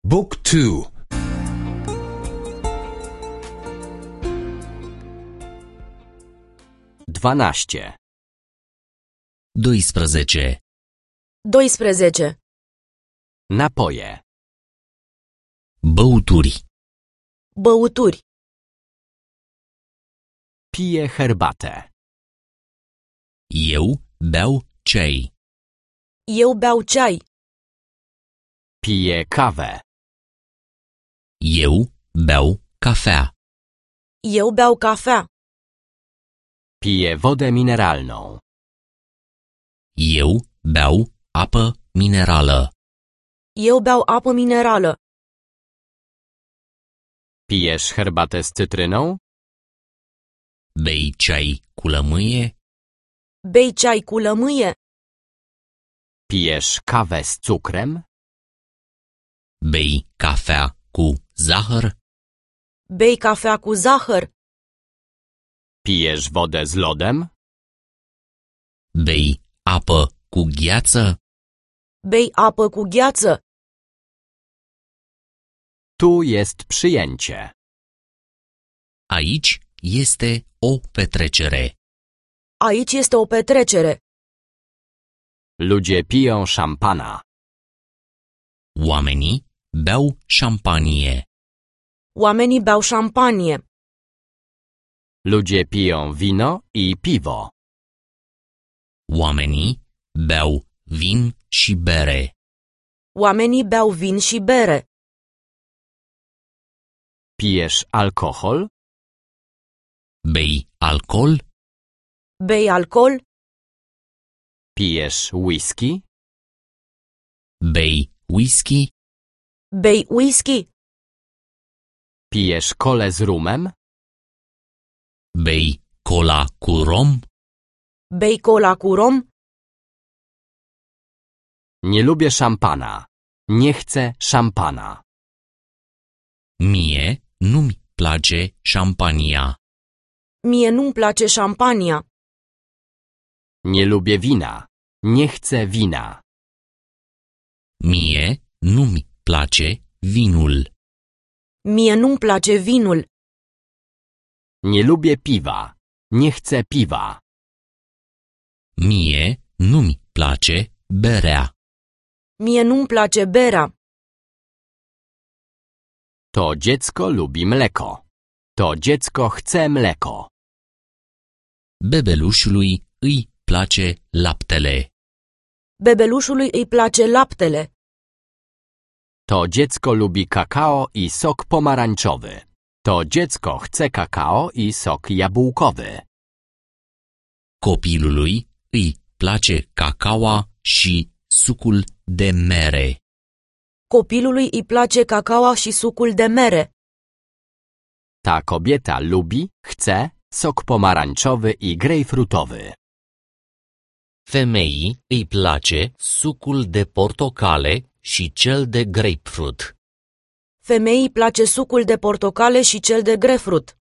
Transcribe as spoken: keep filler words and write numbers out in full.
Book two. Dwanaście. doisprezece. doisprezece. Napoje. Băuturi. Băuturi. Piję herbatę. Eu beau ceai. Eu beau ceai. Piję kawę. Eu beau cafea. Eu beau cafea. Piję wodę mineralną. Eu beau apă minerală. Eu beau apă minerală. Pijesz herbatę z cytryną? Bei ceai cu lămâie? Bei ceai cu lămâie. Pijesz kawę z cukrem? Bei cafea cu zahăr? Bei cafea cu zahăr. Pijesz wodę z lodem? Bei apă cu gheață? Bei apă cu gheață. Tu jest przyjęcie. Aici este o petrecere. Aici este o petrecere. Ludzie piją szampana. Oamenii beau șampanie. Oamenii beau șampanie. Ludzie piją wino i piwo. Oamenii beau vin și bere. Oamenii beau vin și bere. Pijesz alkohol? Bei alcool? Bei alcool. Pijesz whisky? Bei whisky? Bei whisky. Pijesz kolę z rumem? Bei cola cu rom? Bei cola cu rom. Nie lubię szampana. Nie chcę szampana. Mie nu-mi place șampania. Mie nu-mi place șampania. Nie lubię wina. Nie chcę wina. Mie nu-mi place vinul. Mie nu-mi place vinul. Nie lubię piwa. Nie chcę piwa. Mie nu-mi place berea. Mie nu-mi place berea. To dziecko lubi mleko. To dziecko chce mleko. Bebelușului îi place laptele. Bebelușului îi place laptele. To dziecko lubi kakao i sok pomarańczowy. To dziecko chce kakao i sok jabłkowy. Copilului îi place cacaoa și sucul de mere. Copilului îi place cacaoa și sucul de mere. Ta kobieta lubi, chce sok pomarańczowy i grejpfrutowy. Femeii îi place sucul de portocale și cel de grapefruit. Femeii place sucul de portocale și cel de grapefruit.